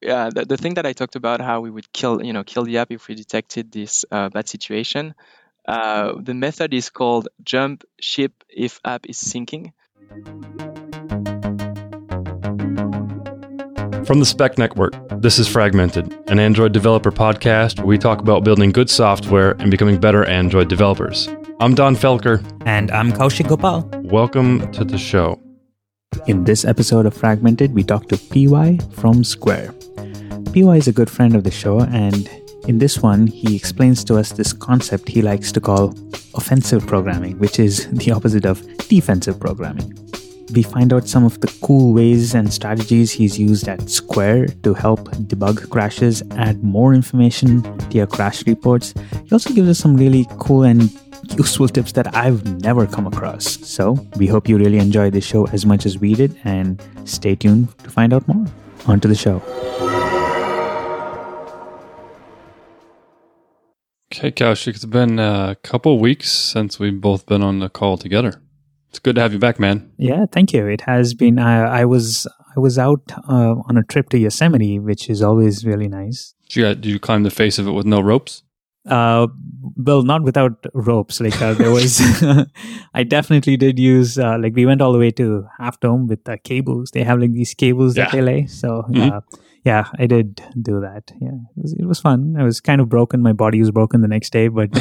the thing that I talked about, how we would kill the app if we detected this bad situation. The method is called jump ship if app is syncing. From the Spec Network, this is Fragmented, an Android developer podcast where we talk about building good software and becoming better Android developers. I'm Don Felker. And I'm Kaushik Gopal. Welcome to the show. In this episode of Fragmented, we talk to PY from Square. PY is a good friend of the show, and in this one, he explains to us this concept he likes to call offensive programming, which is the opposite of defensive programming. We find out some of the cool ways and strategies he's used at Square to help debug crashes, add more information to your crash reports. He also gives us some really cool and useful tips that I've never come across. So we hope you really enjoy this show as much as we did, and stay tuned to find out more. On to the show. Okay, Kaushik, it's been a couple weeks since we've both been on the call together. It's good to have you back, man. Yeah, thank you. It has been. I was out on a trip to Yosemite, which is always really nice. Did you climb the face of it with no ropes? Well, not without ropes. There was, I definitely did use. We went all the way to Half Dome with cables. They have these cables that they lay. So yeah, I did do that. Yeah, it was fun. I was kind of broken. My body was broken the next day, but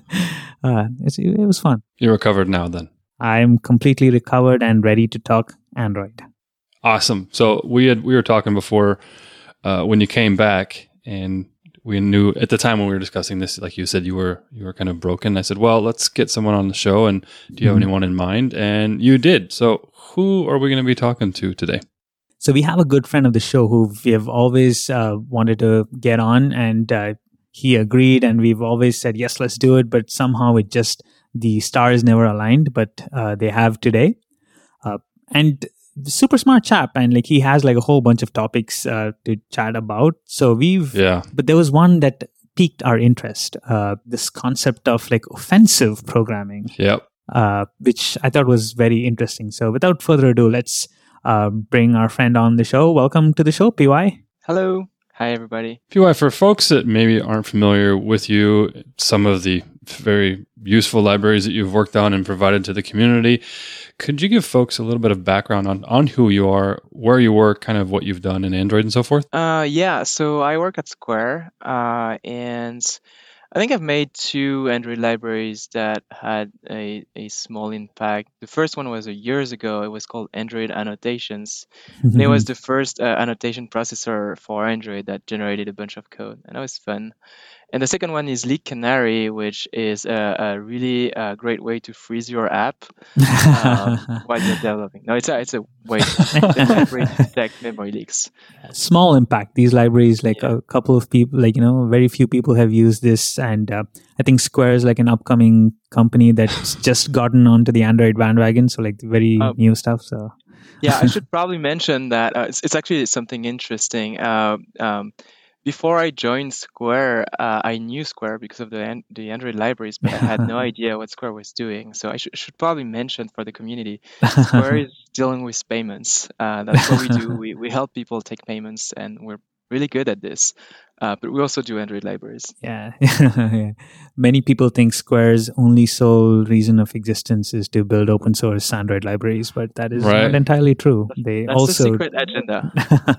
it was fun. You're recovered now, then. I'm completely recovered and ready to talk Android. Awesome. So we were talking before when you came back, and we knew at the time when we were discussing this, like you said, you were kind of broken. I said, well, let's get someone on the show, and do you have anyone in mind? And you did. So who are we going to be talking to today? So we have a good friend of the show who we have always wanted to get on, and he agreed, and we've always said, yes, let's do it. But somehow the stars never aligned, but they have today. And super smart chap, and he has a whole bunch of topics to chat about. So but there was one that piqued our interest, this concept of offensive programming. Yep. Which I thought was very interesting. So without further ado, let's bring our friend on the show. Welcome to the show, PY. Hello. Hi, everybody. PY, for folks that maybe aren't familiar with you, some of the very useful libraries that you've worked on and provided to the community, could you give folks a little bit of background on who you are, where you work, kind of what you've done in Android and so forth? Yeah, so I work at Square, and I think I've made 2 Android libraries that had a small impact. The first one was years ago. It was called Android Annotations. And it was the first annotation processor for Android that generated a bunch of code, and that was fun. And the second one is Leak Canary, which is a really great way to freeze your app while you're developing. No, it's a way to detect memory leaks. Small impact. These libraries, a couple of people, very few people have used this. And I think Square is an upcoming company that's just gotten onto the Android bandwagon. So very new stuff. So yeah, I should probably mention that it's actually something interesting. Before I joined Square, I knew Square because of the Android libraries, but I had no idea what Square was doing. So I should probably mention for the community, Square is dealing with payments. That's what we do. We help people take payments, and we're really good at this. But we also do Android libraries. Yeah. Many people think Square's only sole reason of existence is to build open source Android libraries, but that is not entirely true. That's the secret agenda.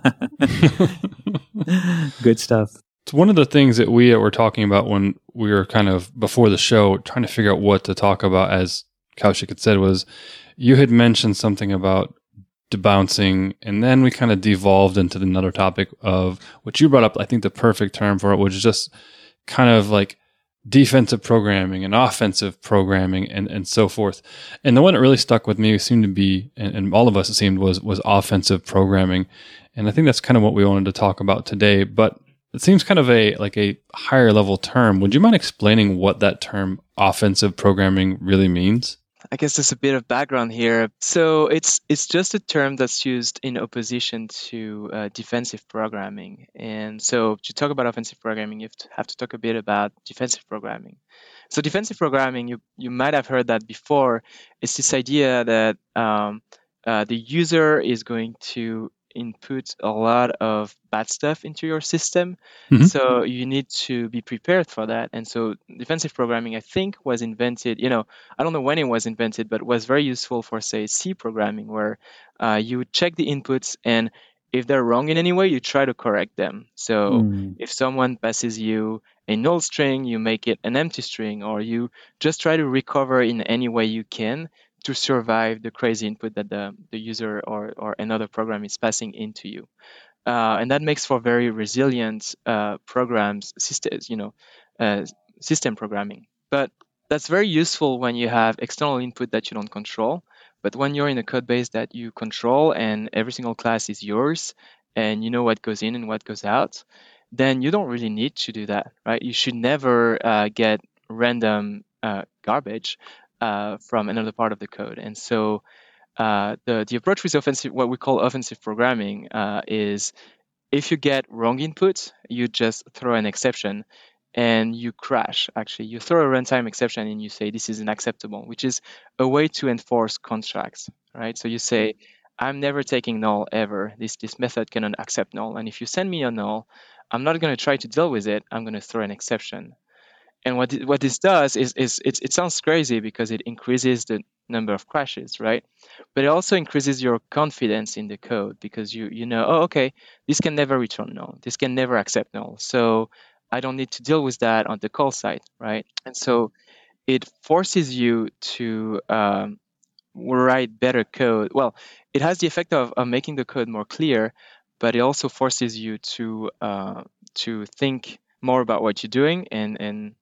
Good stuff. It's one of the things that we were talking about when we were kind of before the show, trying to figure out what to talk about, as Kaushik had said, was you had mentioned something about debouncing, and then we kind of devolved into another topic of what you brought up. I think the perfect term for it was just kind of defensive programming and offensive programming and so forth. And the one that really stuck with me seemed to be, and all of us it seemed, was offensive programming. And I think that's kind of what we wanted to talk about today, but it seems kind of a higher level term. Would you mind explaining what that term offensive programming really means? I guess there's a bit of background here. So it's just a term that's used in opposition to defensive programming. And so to talk about offensive programming, you have to talk a bit about defensive programming. So defensive programming, you might have heard that before. It's this idea that the user is going to input a lot of bad stuff into your system. Mhm. So you need to be prepared for that. And so defensive programming, I think, was invented, I don't know when it was invented, but was very useful for, say, C programming, where you would check the inputs, and if they're wrong in any way, you try to correct them. So if someone passes you a null string, you make it an empty string, or you just try to recover in any way you can to survive the crazy input that the user or another program is passing into you. And that makes for very resilient programs, systems, system programming. But that's very useful when you have external input that you don't control. But when you're in a code base that you control and every single class is yours and you know what goes in and what goes out, then you don't really need to do that, right? You should never get random garbage from another part of the code. And so the approach with offensive, what we call offensive programming, is if you get wrong input, you just throw an exception and you crash. Actually, you throw a runtime exception and you say this is unacceptable, which is a way to enforce contracts, right? So you say, I'm never taking null ever. This method cannot accept null. And if you send me a null, I'm not going to try to deal with it. I'm going to throw an exception. And what this does is it sounds crazy because it increases the number of crashes, right? But it also increases your confidence in the code because you know, oh, okay, this can never return null. This can never accept null. So I don't need to deal with that on the call side, right? And so it forces you to write better code. Well, it has the effect of making the code more clear, but it also forces you to think more about what you're doing and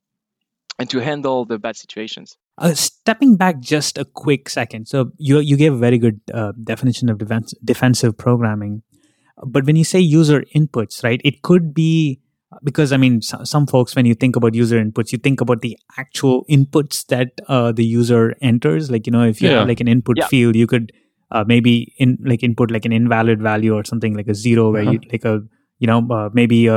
to handle the bad situations. Stepping back just a quick second. So you gave a very good definition of defensive programming. But when you say user inputs, right, it could be because, I mean, some folks, when you think about user inputs, you think about the actual inputs that the user enters. Like, if you have like an input field, you could maybe input like an invalid value or something like a 0 where you like a, maybe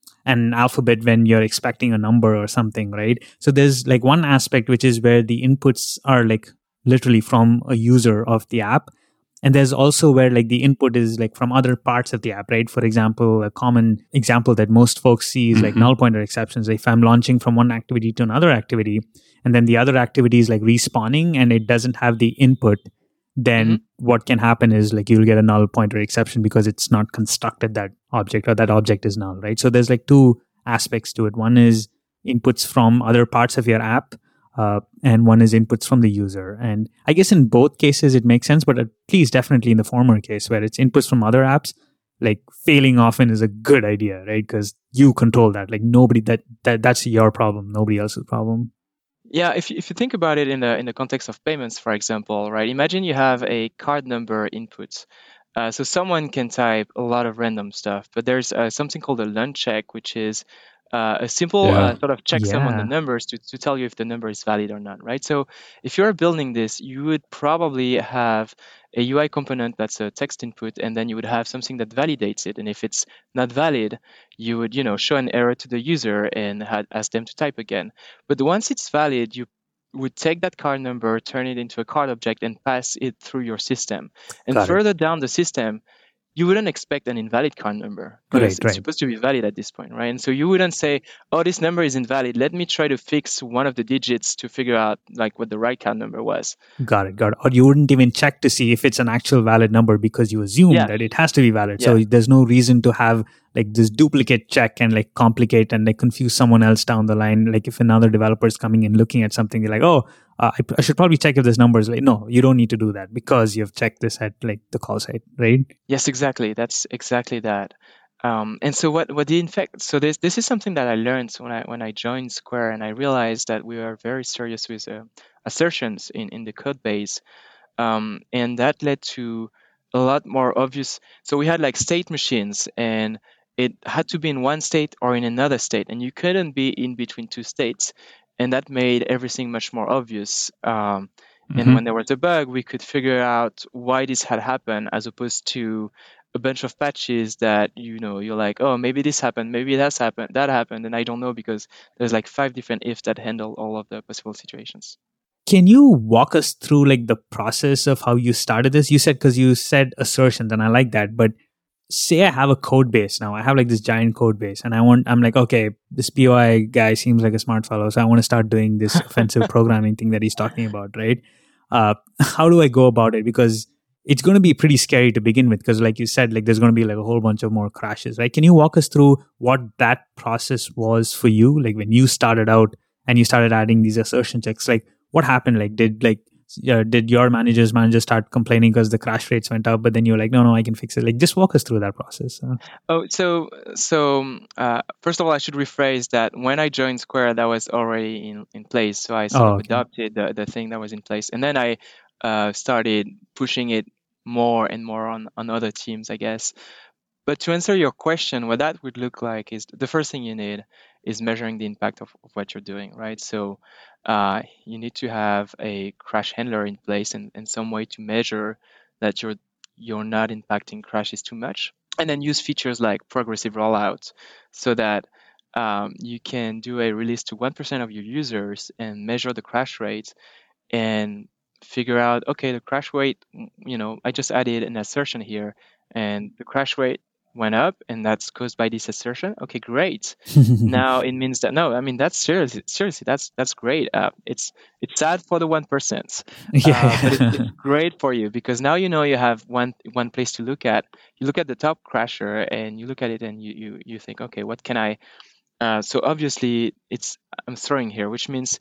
an alphabet when you're expecting a number or something, right? So there's like one aspect, which is where the inputs are like literally from a user of the app. And there's also where like the input is like from other parts of the app, right? For example, a common example that most folks see is like null pointer exceptions. If I'm launching from one activity to another activity, and then the other activity is like respawning and it doesn't have the input, then what can happen is like you'll get a null pointer exception because it's not constructed that object or that object is null, right? So there's like two aspects to it. One is inputs from other parts of your app, and one is inputs from the user. And I guess in both cases it makes sense, but at least definitely in the former case where it's inputs from other apps, like failing often is a good idea, right? Because you control that. Like nobody that's your problem, nobody else's problem. Yeah, if you think about it in the context of payments, for example, right? Imagine you have a card number input. So someone can type a lot of random stuff, but there's something called a LUN check, which is a simple sort of checksum on the numbers to tell you if the number is valid or not, right? So if you're building this, you would probably have a UI component that's a text input, and then you would have something that validates it. And if it's not valid, you would, show an error to the user and ask them to type again. But once it's valid, you would take that card number, turn it into a card object, and pass it through your system. And further down the system, you wouldn't expect an invalid card number because it's supposed to be valid at this point, right? And so you wouldn't say, oh, this number is invalid. Let me try to fix one of the digits to figure out like what the right card number was. Got it. Or you wouldn't even check to see if it's an actual valid number because you assume that it has to be valid. So there's no reason to have like this duplicate check and like complicate and like confuse someone else down the line. Like if another developer is coming and looking at something, they're like, oh, I should probably check if this number is like, no, you don't need to do that because you've checked this at like the call site, right? Yes, exactly. That's exactly that. And so what the infect? So this is something that I learned when I joined Square, and I realized that we are very serious with assertions in the code base, and that led to a lot more obvious. So we had like state machines, and it had to be in one state or in another state, and you couldn't be in between two states. And that made everything much more obvious. And when there was a bug, we could figure out why this had happened, as opposed to a bunch of patches that, you're like, oh, maybe this happened, maybe that happened, and I don't know because there's like 5 different ifs that handle all of the possible situations. Can you walk us through like the process of how you started this? You said, because you said assertions, and I like that, but say I have a code base now. I have like this giant code base, and I'm like, okay, this POI guy seems like a smart fellow, so I want to start doing this offensive programming thing that he's talking about, right? How do I go about it? Because it's going to be pretty scary to begin with, because like you said, like there's going to be like a whole bunch of more crashes, right? Can you walk us through what that process was for you? Like when you started out and you started adding these assertion checks, like what happened? Like did your manager start complaining because the crash rates went up, but then you're like, no, I can fix it? Like just walk us through that process. First of all, I should rephrase that when I joined Square, that was already in place. So I sort of adopted the thing that was in place. And then I started pushing it more and more on other teams, I guess. But to answer your question, what that would look like is the first thing you need is measuring the impact of what you're doing, right? So you need to have a crash handler in place and some way to measure that you're not impacting crashes too much. And then use features like progressive rollout so that you can do a release to 1% of your users and measure the crash rate and figure out, okay, the crash rate, I just added an assertion here and the crash rate went up and that's caused by this assertion. Okay, great. Now it means that, that's seriously, that's great. It's sad for the 1%, but it's great for you because now you have one place to look at. You look at the top crasher and you look at it and you think, okay, what can I, so obviously I'm throwing here, which means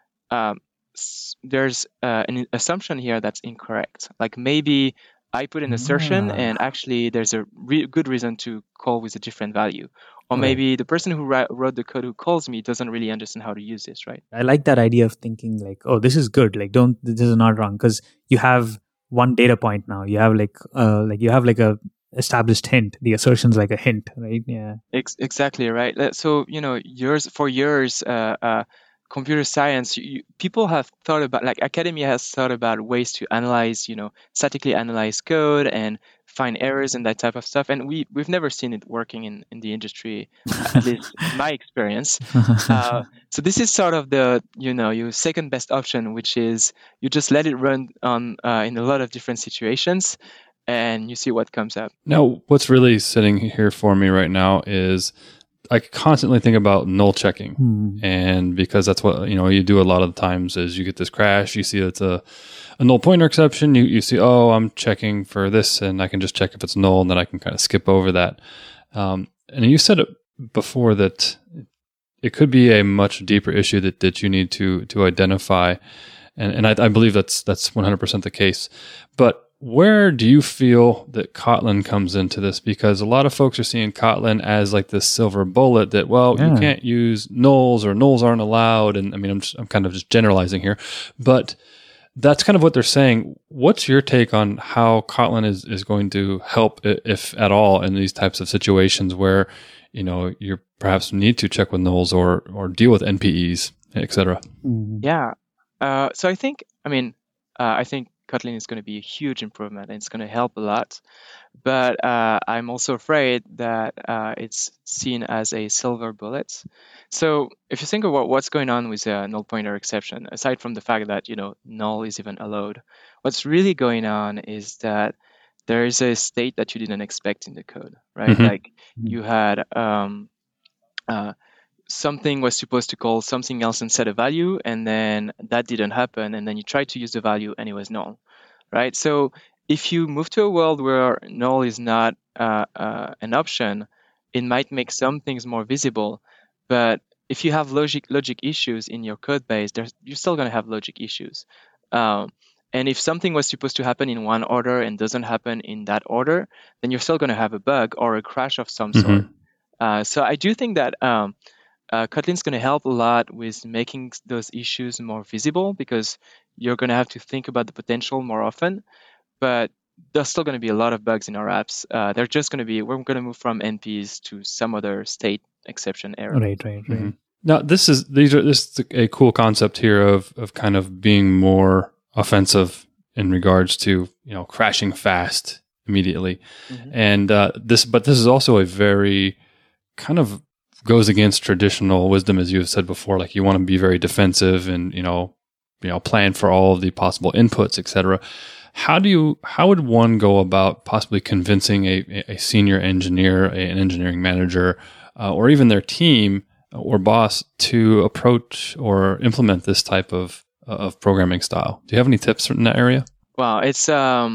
there's an assumption here that's incorrect. Like maybe I put an assertion and actually there's a good reason to call with a different value. Or maybe the person who wrote the code who calls me doesn't really understand how to use this, right? I like that idea of thinking like, oh, this is good. Like, this is not wrong, because you have one data point now. You have you have a established hint. The assertion's like a hint, right? Yeah. Exactly, right. So, for years, computer science, people have thought about, like academia has thought about ways to analyze, statically analyze code and find errors and that type of stuff. And we've never seen it working in the industry, at least in my experience. So this is sort of the, your second best option, which is you just let it run on in a lot of different situations and you see what comes up. Now, what's really sitting here for me right now is I constantly think about null checking, and because that's what you do a lot of the times is you get this crash, you see it's a null pointer exception, you see, oh, I'm checking for this, and I can just check if it's null, and then I can kind of skip over that. And you said it before that it could be a much deeper issue that you need to identify, and I believe that's 100% the case, but where do you feel that Kotlin comes into this? Because a lot of folks are seeing Kotlin as like this silver bullet that, you can't use nulls or nulls aren't allowed. And I mean, I'm kind of just generalizing here, but that's kind of what they're saying. What's your take on how Kotlin is going to help, if at all, in these types of situations where, you perhaps need to check with nulls or deal with NPEs, et cetera? Yeah. So I think Kotlin is going to be a huge improvement and it's going to help a lot. But I'm also afraid that it's seen as a silver bullet. So if you think about what's going on with a null pointer exception, aside from the fact that, null is even allowed, what's really going on is that there is a state that you didn't expect in the code, right? Mm-hmm. Like you had something was supposed to call something else and set a value, and then that didn't happen, and then you tried to use the value and it was null, right? So if you move to a world where null is not an option, it might make some things more visible, but if you have logic issues in your code base, you're still going to have logic issues. And if something was supposed to happen in one order and doesn't happen in that order, then you're still going to have a bug or a crash of some sort. So I do think that Kotlin's going to help a lot with making those issues more visible, because you're going to have to think about the potential more often. But there's still going to be a lot of bugs in our apps. They're just going to be, we're going to move from NPs to some other state exception error. Right. Mm-hmm. Now, this is a cool concept here of kind of being more offensive in regards to, crashing fast immediately. Mm-hmm. And this is also a very kind of goes against traditional wisdom, as you have said before. Like, you want to be very defensive and, plan for all of the possible inputs, etc. How would one go about possibly convincing a senior engineer, an engineering manager, or even their team or boss to approach or implement this type of programming style? Do you have any tips in that area? Well, it's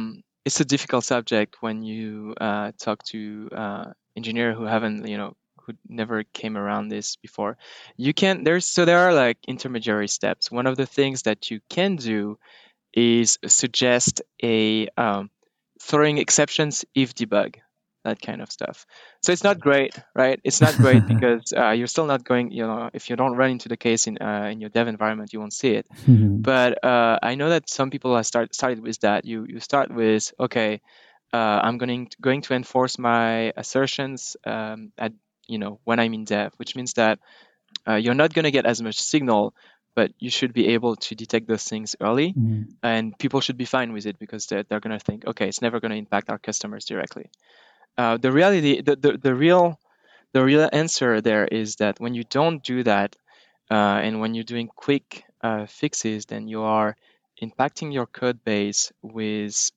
a difficult subject when you talk to engineer who haven't, who never came around this before. There are like intermediary steps. One of the things that you can do is suggest a throwing exceptions if debug, that kind of stuff. So it's not great, right? It's not great because you're still not going, if you don't run into the case in your dev environment, you won't see it. But I know that some people have started with that. You start with, okay, I'm going to enforce my assertions at when I'm in dev, which means that you're not going to get as much signal, but you should be able to detect those things early, and people should be fine with it because they're going to think, okay, it's never going to impact our customers directly. The reality, the real answer there is that when you don't do that, and when you're doing quick fixes, then you are impacting your code base with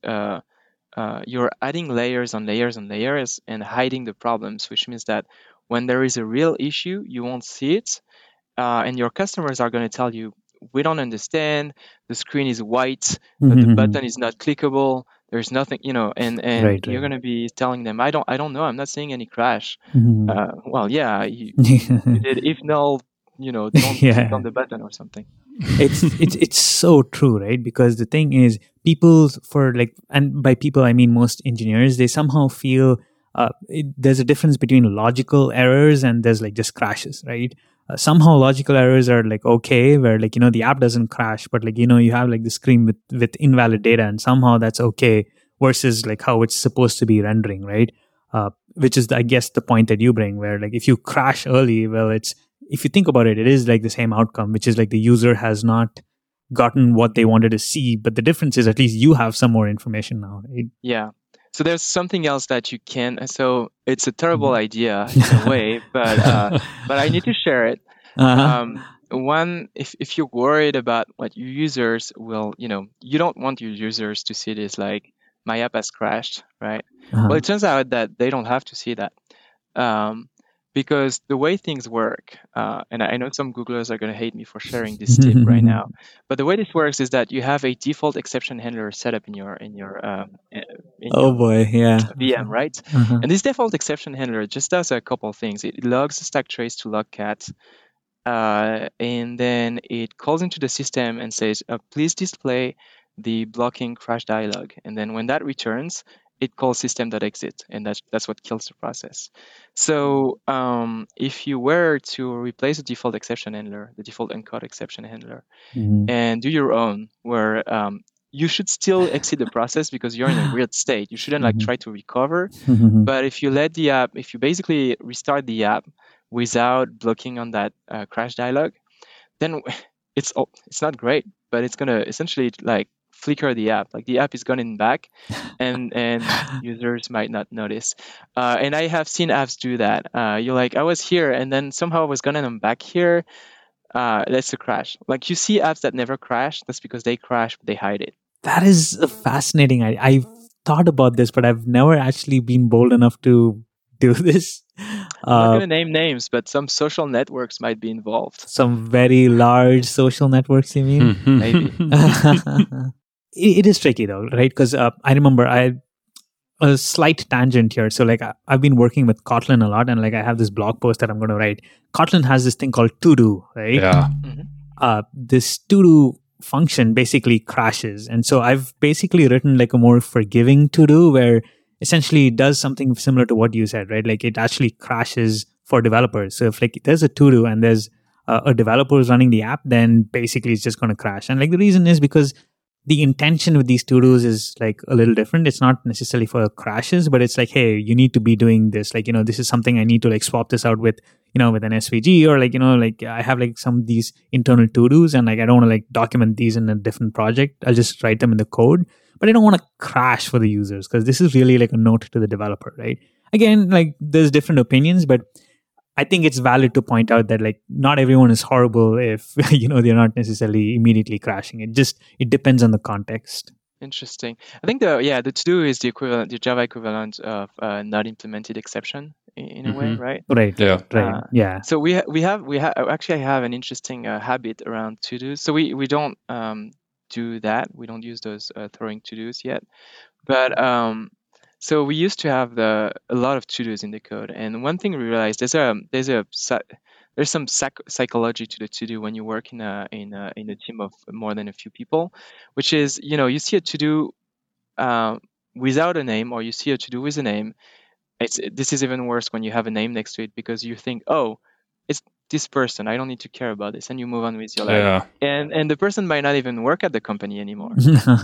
you're adding layers on layers on layers and hiding the problems, which means that when there is a real issue, you won't see it. And your customers are going to tell you, we don't understand, the screen is white, the button is not clickable, there's nothing, and Right. You're going to be telling them, I don't know, I'm not seeing any crash. Well, yeah, you did. If no, don't click on the button or something. It's so true, right? Because the thing is, people and by people I mean most engineers, they somehow feel there's a difference between logical errors and there's like just crashes, right? Somehow logical errors are like okay, where like the app doesn't crash, but like you have like the screen with invalid data, and somehow that's okay, versus like how it's supposed to be rendering, right? Which is I guess the point that you bring, where like if you crash early, well, if you think about it, it is like the same outcome, which is like the user has not gotten what they wanted to see, but the difference is at least you have some more information now, right? Yeah. So there's something else that you can. So it's a terrible idea in a way, but I need to share it. One, if you're worried about what your users will, you don't want your users to see this like my app has crashed, right? Well, it turns out that they don't have to see that, because the way things work, and I know some Googlers are going to hate me for sharing this tip right now, but the way this works is that you have a default exception handler set up in your VM, right? And this default exception handler just does a couple of things. It logs the stack trace to logcat, and then it calls into the system and says, please display the blocking crash dialog. And then when that returns, it calls system.exit, and that's what kills the process. So if you were to replace the default exception handler, the default encode exception handler, and do your own, where you should still exit the process because you're in a weird state. You shouldn't like try to recover. But if you if you basically restart the app without blocking on that crash dialog, then it's not great, but it's gonna essentially like flicker the app. Like the app is gone in back, and users might not notice. And I have seen apps do that. You're like, I was here, and then somehow I was gone and I'm back here. That's a crash. Like you see apps that never crash. That's because they crash, but they hide it. That is fascinating. I've thought about this, but I've never actually been bold enough to do this. I'm not going to name names, but some social networks might be involved. Some very large social networks, you mean? Maybe. It is tricky though, right? Because I remember a slight tangent here. So like I've been working with Kotlin a lot, and like I have this blog post that I'm going to write. Kotlin has this thing called to-do, right? Yeah. This to-do function basically crashes. And so I've basically written like a more forgiving to-do where essentially it does something similar to what you said, right? Like it actually crashes for developers. So if like there's a to-do and there's a developer who's running the app, then basically it's just going to crash. And like the reason is because the intention with these to-dos is like a little different. It's not necessarily for crashes, but it's like, hey, you need to be doing this. Like, this is something I need to like swap this out with, with an SVG, or like, like I have like some of these internal to-dos and like, I don't want to like document these in a different project. I'll just write them in the code, but I don't want to crash for the users because this is really like a note to the developer, right? Again, like there's different opinions, but I think it's valid to point out that like not everyone is horrible if they're not necessarily immediately crashing. It depends on the context. Interesting. I think the to-do is the equivalent, the Java equivalent of not implemented exception in a way, Mm-hmm. right? Right, Yeah. right. Yeah. So we have actually I have an interesting habit around to-dos. So we don't do that. We don't use those throwing to-dos yet. But so we used to have a lot of to-dos in the code, and one thing we realized there's some psychology to the to-do when you work in a team of more than a few people, which is, you see a to-do uh, without a name, or you see a to-do with a name. This is even worse when you have a name next to it, because you think, oh, it's this person. I don't need to care about this, and you move on with your life. Yeah. And the person might not even work at the company anymore.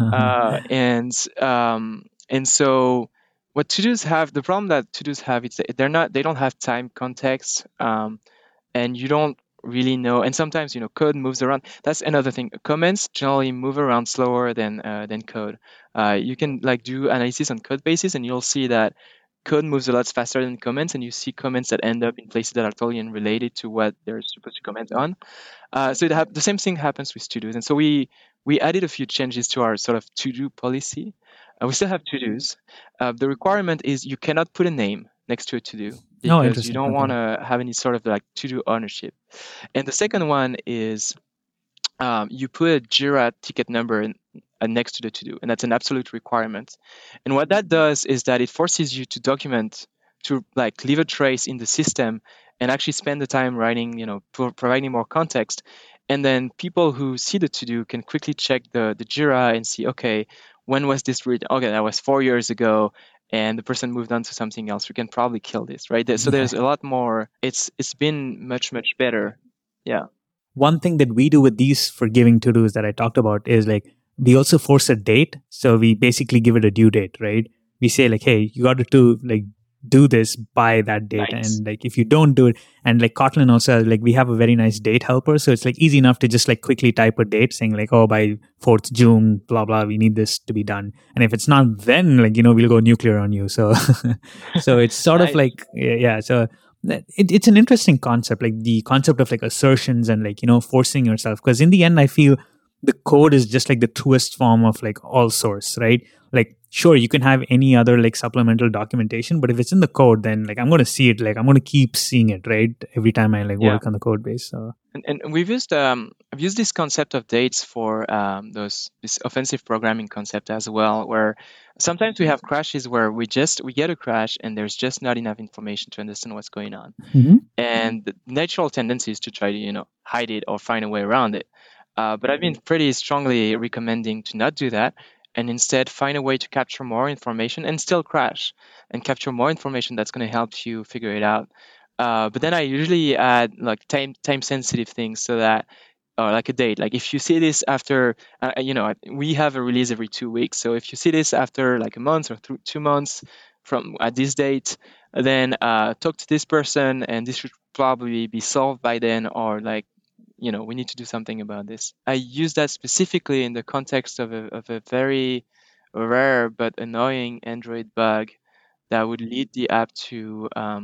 And so what to-dos have, the problem that to-dos have, it's that they don't have time context, and you don't really know. And sometimes, code moves around. That's another thing. Comments generally move around slower than code. You can like do analysis on code bases, and you'll see that code moves a lot faster than comments, and you see comments that end up in places that are totally unrelated to what they're supposed to comment on. So the same thing happens with to-dos. And so we added a few changes to our sort of to-do policy. We still have to-dos. The requirement is you cannot put a name next to a to-do, Oh, because you interesting. don't Okay. want to have any sort of like to-do ownership. And the second one is you put a Jira ticket number next to the to-do, and that's an absolute requirement. And what that does is that it forces you to document, to like leave a trace in the system, and actually spend the time writing, providing more context. And then people who see the to-do can quickly check the Jira and see, okay, when was this written? Okay, that was 4 years ago, and the person moved on to something else. We can probably kill this, right? So there's a lot more. It's been much better. Yeah. One thing that we do with these forgiving to dos that I talked about is like we also force a date. So we basically give it a due date, right? We say like, hey, you got to do this by that date. Nice. And like if you don't do it, and like Kotlin also has, like we have a very nice date helper. So it's like easy enough to just like quickly type a date saying like, oh, by 4th June, blah, blah, we need this to be done. And if it's not, then like, we'll go nuclear on you. So, so it's sort of Nice. like, yeah. So it's an interesting concept, like the concept of like assertions and like, forcing yourself. Because in the end, I feel the code is just like the truest form of like all source, right? Like, sure, you can have any other like supplemental documentation, but if it's in the code, then like I'm going to see it, like I'm going to keep seeing it, right? Every time I like work on the code base. So. And I've used this concept of dates for this offensive programming concept as well, where sometimes we have crashes where we get a crash and there's just not enough information to understand what's going on. Mm-hmm. And the natural tendency is to try to hide it or find a way around it. But I've been pretty strongly recommending to not do that, and instead find a way to capture more information and still crash, and capture more information that's going to help you figure it out. But then I usually add like time sensitive things, so that like a date. Like if you see this after, we have a release every 2 weeks. So if you see this after like a month or 2 months from at this date, then talk to this person, and this should probably be solved by then, or like, we need to do something about this. I use that specifically in the context of a very rare but annoying Android bug that would lead the app to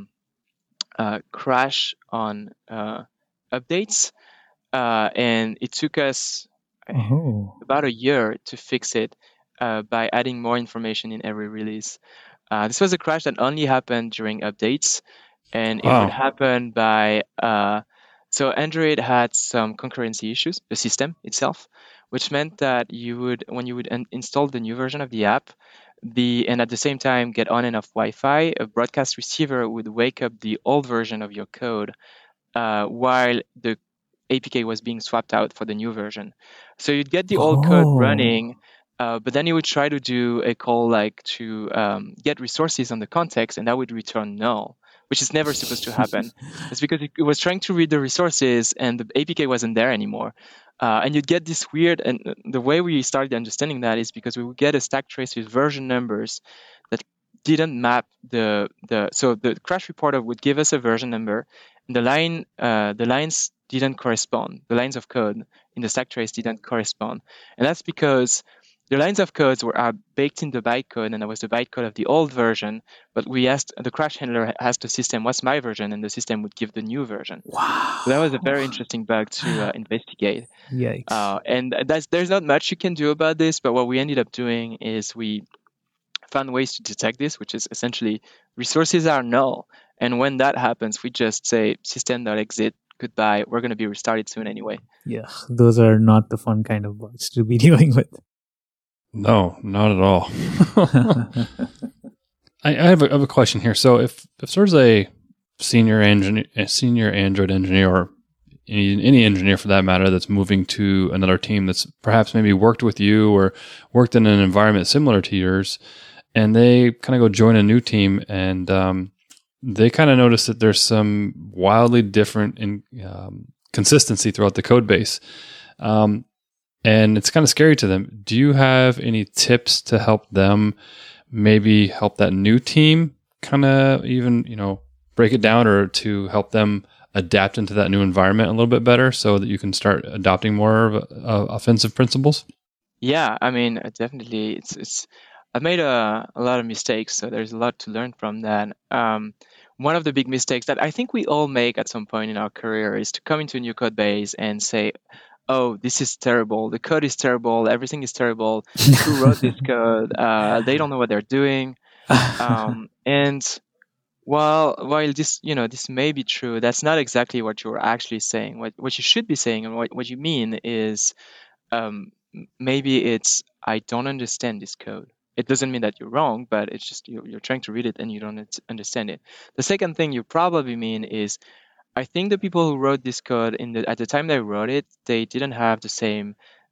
crash on updates. And it took us about a year to fix it by adding more information in every release. This was a crash that only happened during updates, and it would happen by so Android had some concurrency issues, the system itself, which meant that when you would install the new version of the app, and at the same time get on and off Wi-Fi, a broadcast receiver would wake up the old version of your code while the APK was being swapped out for the new version. So you'd get the old code running, but then you would try to do a call like to get resources on the context, and that would return null, which is never supposed to happen. It's because it was trying to read the resources and the APK wasn't there anymore. And you'd get this weird, and the way we started understanding that is because we would get a stack trace with version numbers that didn't map so the crash reporter would give us a version number, and the lines didn't correspond. The lines of code in the stack trace didn't correspond. And that's because the lines of codes are baked in the bytecode, and that was the bytecode of the old version. But we asked the crash handler asked the system, "What's my version?" and the system would give the new version. Wow. So that was a very interesting bug to investigate. Yikes. And there's not much you can do about this, but what we ended up doing is we found ways to detect this, which is essentially resources are null. And when that happens, we just say system.exit, goodbye, we're going to be restarted soon anyway. Yeah, those are not the fun kind of bugs to be dealing with. No, not at all. I have a question here. So if there's a senior Android engineer, or any engineer for that matter, that's moving to another team that's perhaps maybe worked with you or worked in an environment similar to yours, and they kind of go join a new team, and they kind of notice that there's some wildly different consistency throughout the code base. And it's kind of scary to them. Do you have any tips to help them maybe help that new team kind of even, break it down, or to help them adapt into that new environment a little bit better so that you can start adopting more of offensive principles? Yeah, I mean, definitely. It's I've made a lot of mistakes, so there's a lot to learn from that. One of the big mistakes that I think we all make at some point in our career is to come into a new code base and say, "Oh, this is terrible. The code is terrible. Everything is terrible. Who wrote this code? They don't know what they're doing." And while this may be true, that's not exactly what you're actually saying. What you should be saying, and what you mean is, maybe it's, "I don't understand this code." It doesn't mean that you're wrong, but it's just you're trying to read it and you don't understand it. The second thing you probably mean is, I think the people who wrote this code at the time they wrote it, they didn't have the same,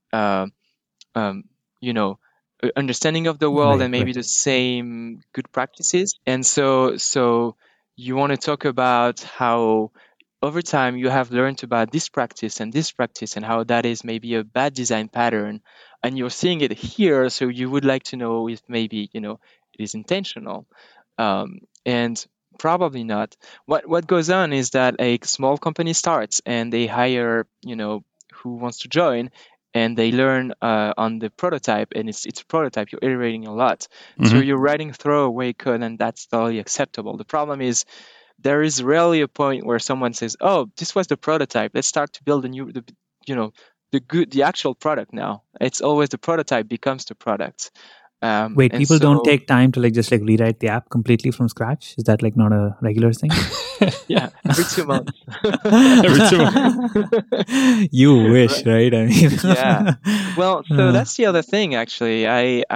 understanding of the world, and maybe the same good practices. And so you want to talk about how over time you have learned about this practice and how that is maybe a bad design pattern, and you're seeing it here. So you would like to know if maybe it is intentional, and probably not. What goes on is that a small company starts and they hire who wants to join, and they learn on the prototype, and it's a prototype. You're iterating a lot, so you're writing throwaway code, and that's totally acceptable. The problem is there is rarely a point where someone says, "Oh, this was the prototype. Let's start to build the actual product now." It's always the prototype becomes the product. Wait, people don't take time to just rewrite the app completely from scratch? Is that not a regular thing? Yeah, every 2 months. Every 2 months. You wish, right? I mean, yeah. Well, so that's the other thing. Actually,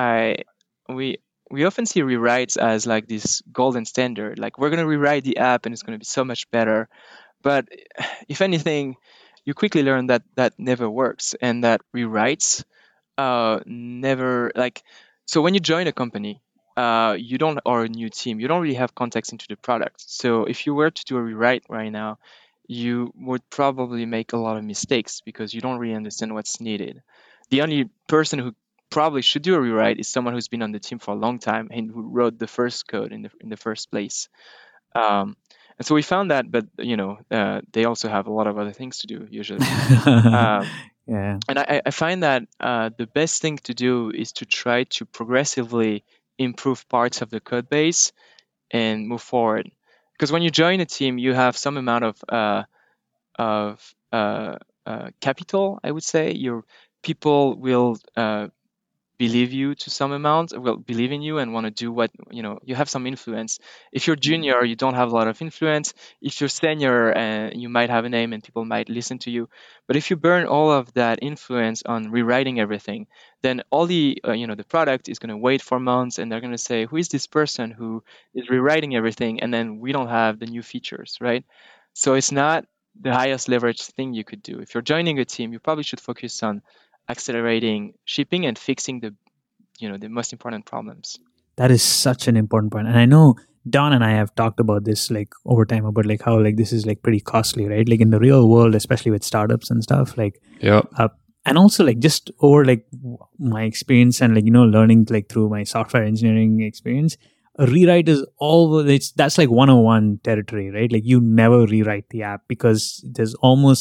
we often see rewrites as this golden standard. We're going to rewrite the app and it's going to be so much better. But if anything, you quickly learn that never works, and that rewrites never So when you join a company, or a new team, you don't really have context into the product. So if you were to do a rewrite right now, you would probably make a lot of mistakes because you don't really understand what's needed. The only person who probably should do a rewrite is someone who's been on the team for a long time and who wrote the first code in the first place. And so we found that, but they also have a lot of other things to do usually. Yeah. And I find that the best thing to do is to try to progressively improve parts of the code base and move forward. Because when you join a team, you have some amount of capital, I would say. Your people will believe you to some amount, will believe in you and want to do what, you have some influence. If you're junior, you don't have a lot of influence. If you're senior, you might have a name and people might listen to you. But if you burn all of that influence on rewriting everything, then all the product is going to wait for months, and they're going to say, "Who is this person who is rewriting everything?" And then we don't have the new features, right? So it's not the highest leverage thing you could do. If you're joining a team, you probably should focus on accelerating shipping and fixing the most important problems. That is such an important point. And I know Don and I have talked about this over time, about how this is pretty costly, right? In the real world, especially with startups and stuff, and also just over my experience and learning through my software engineering experience, a rewrite is that's 101 territory, right? You never rewrite the app because there's almost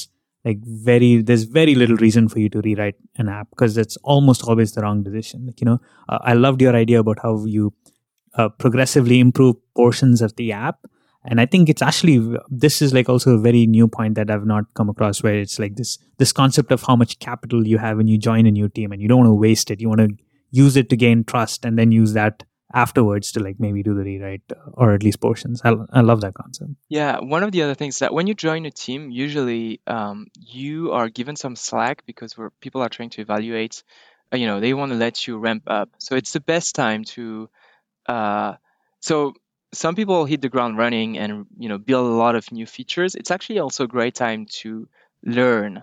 there's very little reason for you to rewrite an app because it's almost always the wrong decision. I loved your idea about how you progressively improve portions of the app. And I think it's actually, this is like also a very new point that I've not come across, where it's like this concept of how much capital you have when you join a new team, and you don't want to waste it. You want to use it to gain trust and then use that afterwards to like maybe do the rewrite, or at least portions. I love that concept. Yeah, one of the other things that when you join a team, usually you are given some slack because people are trying to evaluate, they want to let you ramp up. So it's the best time to, so some people hit the ground running and, build a lot of new features. It's actually also a great time to learn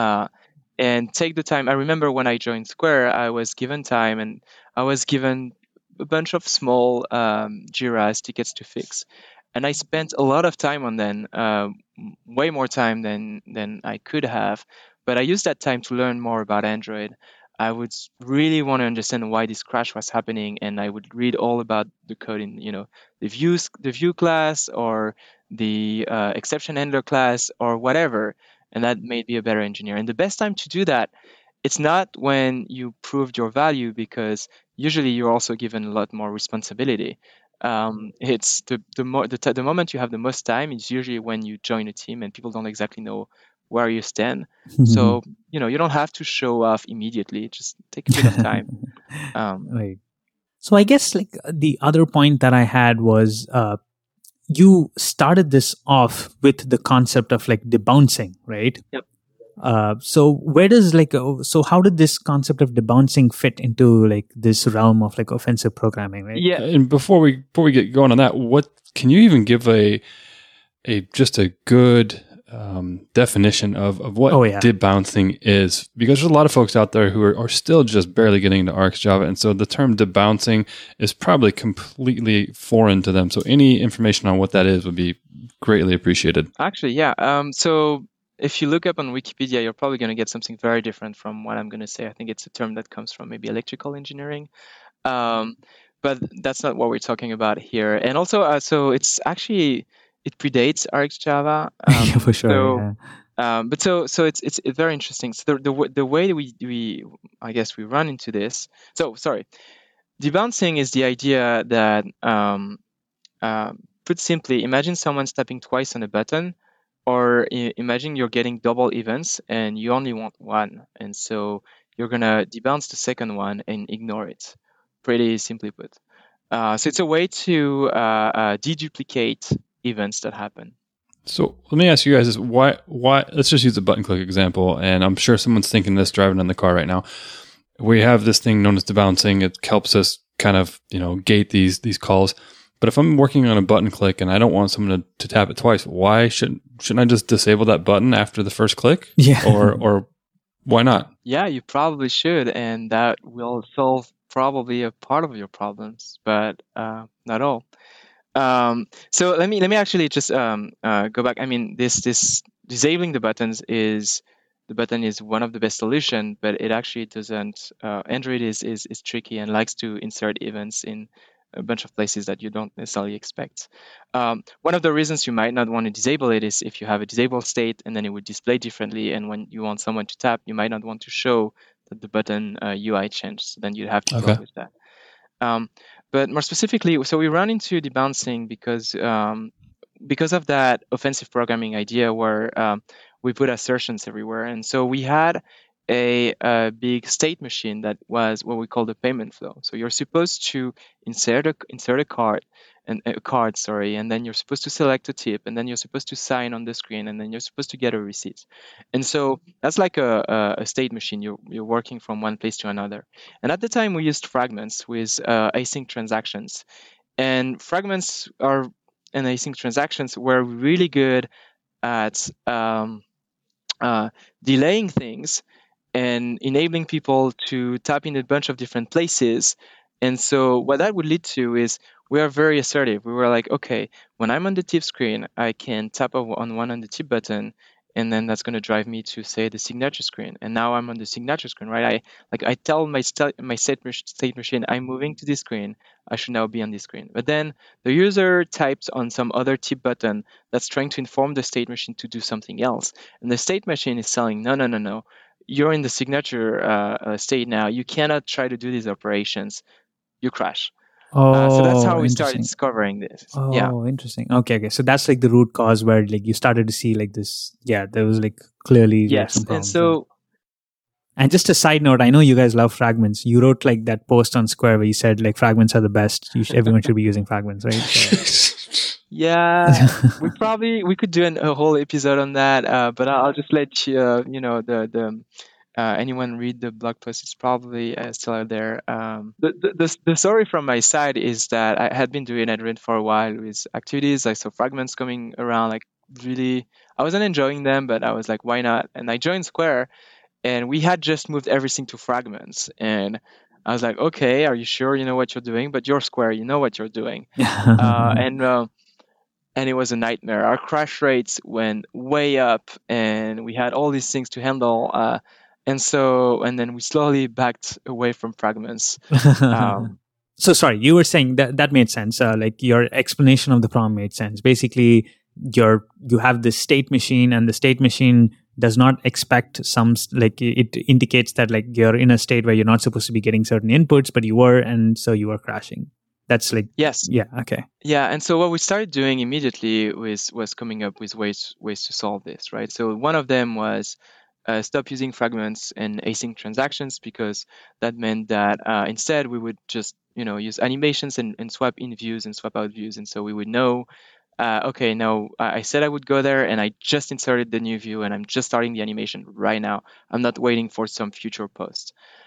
and take the time. I remember when I joined Square, I was given time and I was given a bunch of small Jira's tickets to fix. And I spent a lot of time on them, way more time than I could have. But I used that time to learn more about Android. I would really want to understand why this crash was happening, and I would read all about the code in, the view class or the exception handler class or whatever, and that made me a better engineer. And the best time to do that, it's not when you proved your value, because usually you're also given a lot more responsibility. It's the moment you have the most time is usually when you join a team and people don't exactly know where you stand. So, you don't have to show off immediately. Just take a bit of time. Right. So I guess like the other point that I had was you started this off with the concept of like debouncing, right? Yep. So where does so how did this concept of debouncing fit into like this realm of like offensive programming, right? Yeah. And before we get going on that, what can you even give a just a good definition of what debouncing is? Because there's a lot of folks out there who are still just barely getting into ArcsJava, and so the term debouncing is probably completely foreign to them. So any information on what that is would be greatly appreciated. Actually, yeah. So if you look up on Wikipedia, you're probably going to get something very different from what I'm going to say. I think it's a term that comes from maybe electrical engineering. But that's not what we're talking about here. And also, so it's actually, it predates ArcsJava. Yeah, for sure. But so it's very interesting. So the way we I guess we run into this. So sorry, debouncing is the idea that, put simply, imagine someone's tapping twice on a button, or imagine you're getting double events and you only want one, and so you're gonna debounce the second one and ignore it. Pretty simply put. So it's a way to deduplicate events that happen. So let me ask you guys this: why? Let's just use the button click example, and I'm sure someone's thinking this driving in the car right now. We have this thing known as debouncing. It helps us kind of gate these calls. But if I'm working on a button click and I don't want someone to tap it twice, why shouldn't I just disable that button after the first click? Yeah. Or why not? Yeah, you probably should, and that will solve probably a part of your problems, but not all. So let me actually just go back. I mean, this disabling the buttons is one of the best solution, but it actually doesn't. Android is tricky and likes to insert events in a bunch of places that you don't necessarily expect. One of the reasons you might not want to disable it is if you have a disabled state and then it would display differently, and when you want someone to tap, you might not want to show that the button UI changed. So then you'd have to work with that. But more specifically, so we run into debouncing because of that offensive programming idea where we put assertions everywhere. And so we had a big state machine that was what we call the payment flow. So you're supposed to insert a card, and then you're supposed to select a tip, and then you're supposed to sign on the screen, and then you're supposed to get a receipt. And so that's like a state machine. You're working from one place to another. And at the time, we used fragments with async transactions, and fragments and async transactions were really good at delaying things and enabling people to tap in a bunch of different places. And so what that would lead to is we are very assertive. We were like, okay, when I'm on the tip screen, I can tap on the tip button, and then that's going to drive me to, say, the signature screen. And now I'm on the signature screen, right? I tell my state machine, I'm moving to this screen. I should now be on this screen. But then the user types on some other tip button that's trying to inform the state machine to do something else. And the state machine is telling, no, no, no, no. You're in the signature state now. You cannot try to do these operations. You crash. So that's how we started Interesting. discovering this. Oh, interesting. Okay. So that's like the root cause where like you started to see like this. Yeah, there was like clearly like Yes. some And problems. so, And just a side note, I know you guys love fragments. You wrote like that post on Square where you said like fragments are the best. Everyone should be using fragments, right? So. yeah, we could do a whole episode on that, but I'll just let you, anyone read the blog post. It's probably still out there. The story from my side is that I had been doing Adrian for a while with activities. I saw fragments coming around, like really, I wasn't enjoying them, but I was like, why not? And I joined Square, and we had just moved everything to fragments. And I was like, okay, are you sure you know what you're doing? But you're Square, you know what you're doing. And it was a nightmare. Our crash rates went way up, and we had all these things to handle. And then we slowly backed away from fragments. So sorry, you were saying that made sense. Like your explanation of the problem made sense. Basically, you have this state machine, and the state machine does not expect some, like it indicates that like you're in a state where you're not supposed to be getting certain inputs, but you were, and so you were crashing. That's like, yes, yeah, okay, yeah. And so what we started doing immediately was coming up with ways to solve this, right? So one of them was stop using fragments and async transactions, because that meant that instead we would just use animations and swap in views and swap out views. And so we would know, okay, now I said I would go there, and I just inserted the new view, and I'm just starting the animation right now. I'm not waiting for some future post.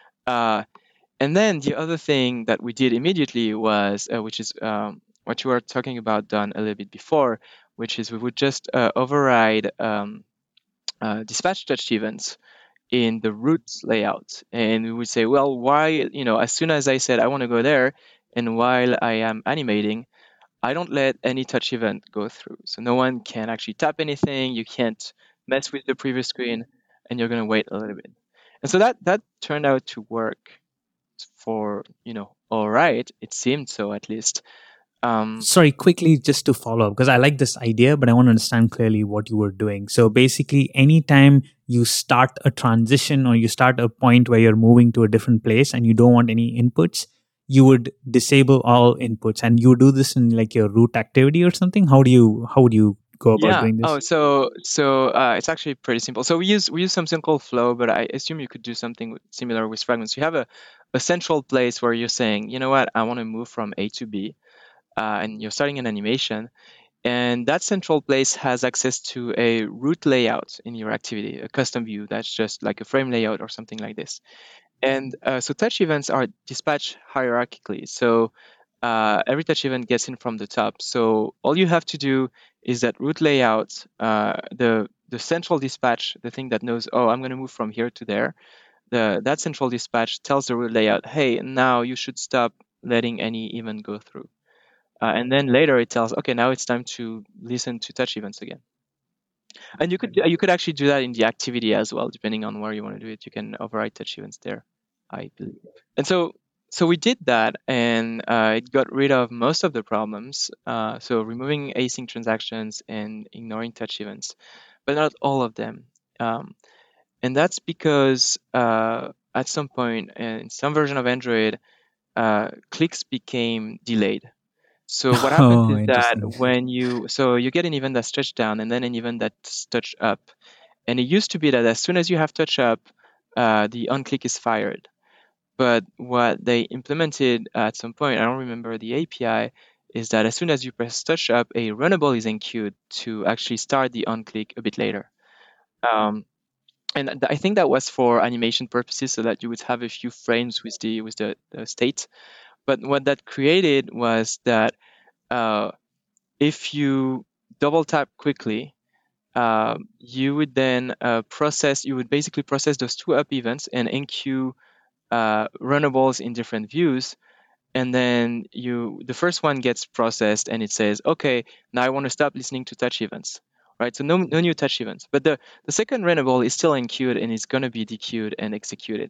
And then the other thing that we did immediately was, which is what you were talking about, Don, a little bit before, which is we would just override dispatch touch events in the root layout. And we would say, well, why, as soon as I said I want to go there, and while I am animating, I don't let any touch event go through. So no one can actually tap anything. You can't mess with the previous screen, and you're going to wait a little bit. And so that turned out to work for, all right. It seemed so, at least. Sorry, quickly, just to follow up, because I like this idea, but I want to understand clearly what you were doing. So basically, anytime you start a transition or you start a point where you're moving to a different place and you don't want any inputs, you would disable all inputs, and you do this in like your root activity or something. How would you go about doing this? Oh, so it's actually pretty simple. So we use something called flow, but I assume you could do something similar with fragments. You have a central place where you're saying, you know what, I want to move from A to B, and you're starting an animation, and that central place has access to a root layout in your activity, a custom view that's just like a frame layout or something like this. And so touch events are dispatched hierarchically. So every touch event gets in from the top. So all you have to do is that root layout, the central dispatch, the thing that knows, oh, I'm going to move from here to there. That central dispatch tells the root layout, hey, now you should stop letting any event go through. And then later it tells, okay, now it's time to listen to touch events again. And you could actually do that in the activity as well, depending on where you want to do it. You can override touch events there, I believe. And so we did that, and it got rid of most of the problems. So removing async transactions and ignoring touch events, but not all of them. And that's because at some point in some version of Android, clicks became delayed. So what happens is that when you get an event that's touched down and then an event that's touched up. And it used to be that as soon as you have touch up, the onClick is fired. But what they implemented at some point, I don't remember the API, is that as soon as you press touch up, a runnable is enqueued to actually start the onClick a bit later. And I think that was for animation purposes, so that you would have a few frames with the state. But what that created was that if you double tap quickly, you would then basically process those two up events and enqueue runnables in different views. And then the first one gets processed, and it says, okay, now I want to stop listening to touch events. right? So no new touch events. But the second runnable is still enqueued and is going to be dequeued and executed.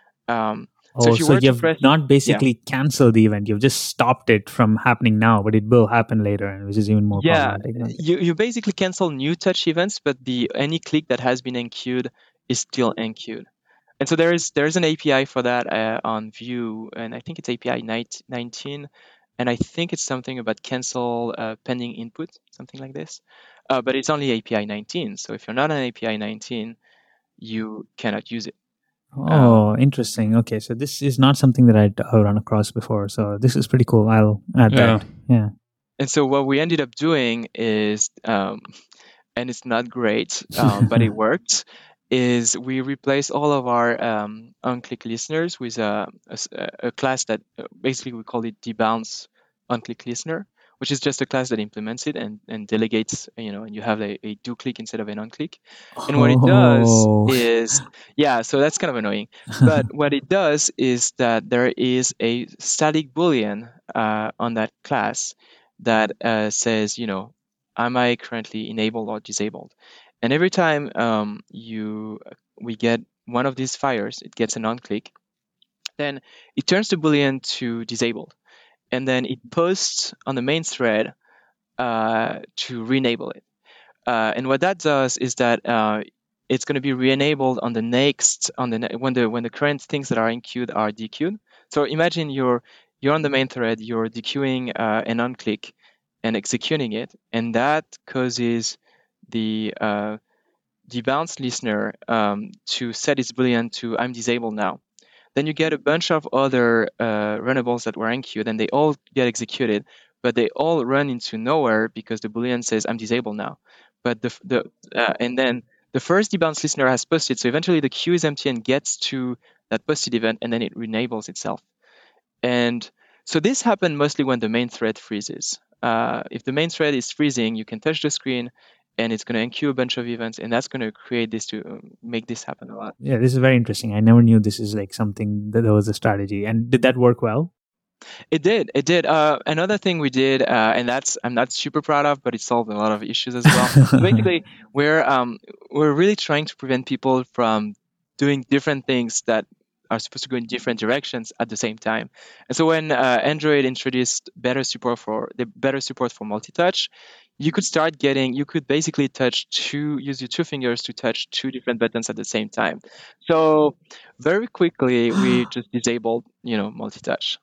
So Oh, if you so were to you've press, not yeah, basically canceled the event. You've just stopped it from happening now, but it will happen later, and which is even more yeah, problematic. Okay. you basically cancel new touch events, but any click that has been enqueued is still enqueued. And so there's an API for that on Vue, and I think it's API 19, and I think it's something about cancel pending input, something like this. But it's only API 19, so if you're not on API 19, you cannot use it. Oh, interesting. Okay, so this is not something that I'd run across before. So this is pretty cool. I'll add Yeah. that. Yeah. And so what we ended up doing is, and it's not great, but it worked, is we replaced all of our on-click listeners with a class that basically we call it debounce on-click listener, which is just a class that implements it and delegates, and you have a do click instead of an on-click. And what it does Oh. is, yeah, so that's kind of annoying. But what it does is that there is a static Boolean on that class that says, am I currently enabled or disabled? And every time we get one of these fires, it gets an on-click, then it turns the Boolean to disabled. And then it posts on the main thread to re-enable it. And what that does is that it's going to be re-enabled on the next when the current things that are enqueued are dequeued. So imagine you're on the main thread, you're dequeuing an on-click and executing it, and that causes the debounce listener to set its boolean to I'm disabled now. Then you get a bunch of other runnables that were enqueued, and they all get executed, but they all run into nowhere because the boolean says I'm disabled now. But and then the first debounce listener has posted, so eventually the queue is empty and gets to that posted event, and then it re-enables itself. And so this happened mostly when the main thread freezes. If the main thread is freezing, you can touch the screen and it's going to enqueue a bunch of events, and that's going to create this to make this happen a lot. Yeah, this is very interesting. I never knew this is like something that there was a strategy. And did that work well? It did. Another thing we did, and that's I'm not super proud of, but it solved a lot of issues as well. So basically, we're really trying to prevent people from doing different things that are supposed to go in different directions at the same time. And so when Android introduced better support for multi-touch, you could basically use your two fingers to touch two different buttons at the same time. So very quickly we just disabled, multi-touch.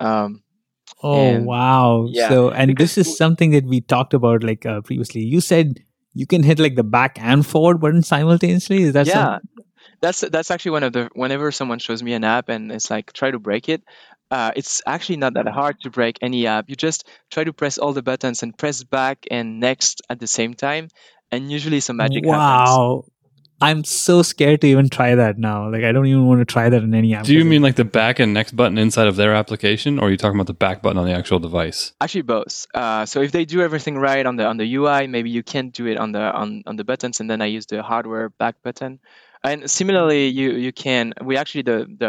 Oh, And wow. yeah, So, and because this is something that we talked about like previously. You said you can hit like the back and forward button simultaneously. Is that yeah, that's actually whenever someone shows me an app and it's like try to break it, it's actually not that hard to break any app. You just try to press all the buttons and press back and next at the same time, and usually some magic happens. Wow. I'm so scared to even try that now. Like, I don't even want to try that in any app. Do you mean like the back and next button inside of their application, or are you talking about the back button on the actual device? Actually, both. So if they do everything right on the UI, maybe you can't do it on the buttons, and then I use the hardware back button. And similarly, you can. We actually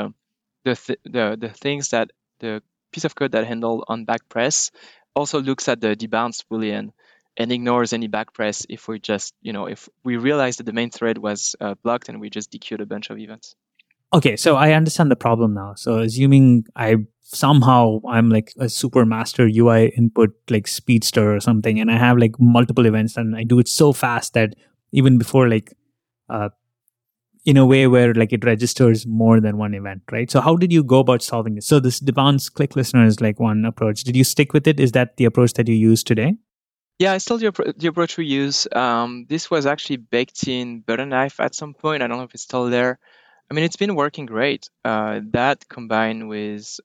the things that the piece of code that handled on back press also looks at the debounce boolean and ignores any back press if we just if we realize that the main thread was blocked and we just dequeued a bunch of events. Okay, so I understand the problem now. So assuming I'm like a super master UI input like speedster or something, and I have like multiple events, and I do it so fast that even before like in a way where like it registers more than one event, right? So how did you go about solving this? So this debounce click listener is like one approach. Did you stick with it? Is that the approach that you use today? Yeah, it's still the approach we use. This was actually baked in Butterknife at some point. I don't know if it's still there. I mean, it's been working great. That combined with,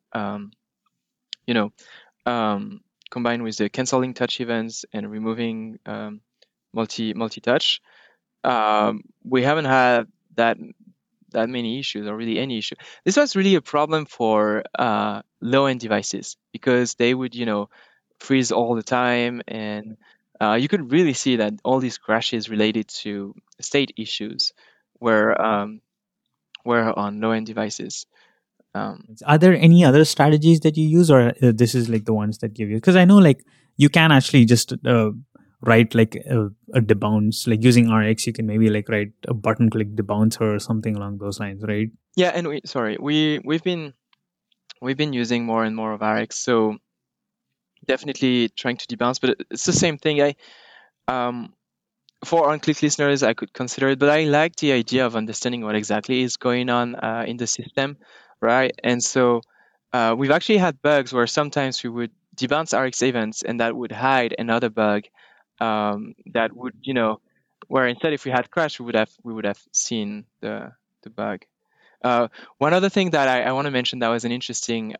combined with the canceling touch events and removing multi-touch, we haven't had that many issues or really any issue. This was really a problem for low-end devices because they would, freeze all the time, and you could really see that all these crashes related to state issues were on low-end devices. Are there any other strategies that you use, or this is like the ones that give you? Because I know like you can actually just write like a debounce, like using RX, you can maybe like write a button click debouncer or something along those lines, right? Yeah, and we've been using more and more of RX, so definitely trying to debounce, but it's the same thing. For on-click listeners, I could consider it, but I like the idea of understanding what exactly is going on in the system, right? And so we've actually had bugs where sometimes we would debounce RX events and that would hide another bug that would, where instead if we had crash, we would have seen the bug. One other thing that I want to mention that was an interesting